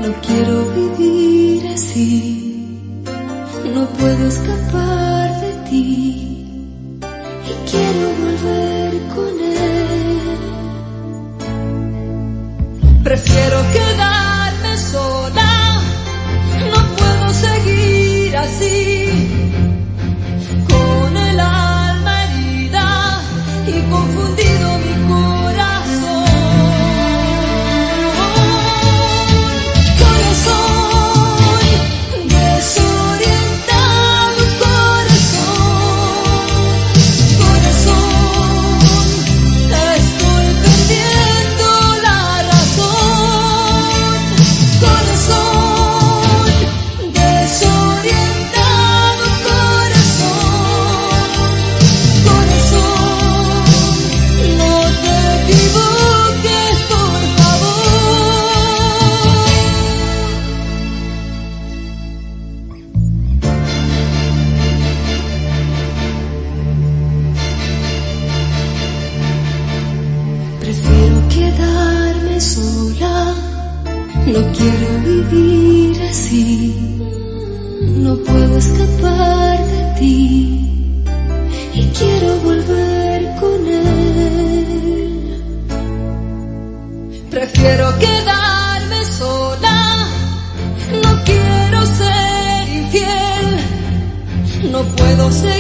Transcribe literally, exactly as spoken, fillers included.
No quiero vivir así, no puedo escapar de ti y quiero volver con él. Prefiero quedarme sola, no puedo seguir así, con el alma herida y confundido mi corazón. Prefiero quedarme sola, no quiero vivir así, no puedo escapar de ti y quiero volver con él. Prefiero quedarme sola, no quiero ser infiel, no puedo ser